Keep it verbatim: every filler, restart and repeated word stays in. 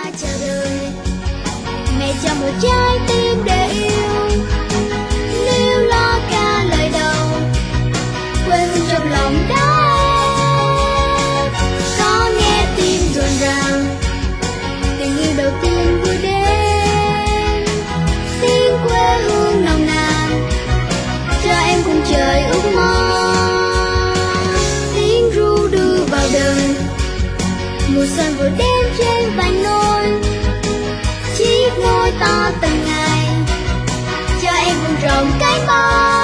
chào đời. Mẹ cho một trái tim để yêu, níu lo cả lời đầu, quê hương trong lòng đã em. Có nghe tim rộn ràng, tình yêu đầu tiên vui đến, tiếng quê hương nồng nàn cho em cùng trời ước mơ. Tiếng ru đưa vào đời, mùa xuân vừa đến trên vành nôi, chiếc nôi to từng ngày cho em cùng rộng cánh bay.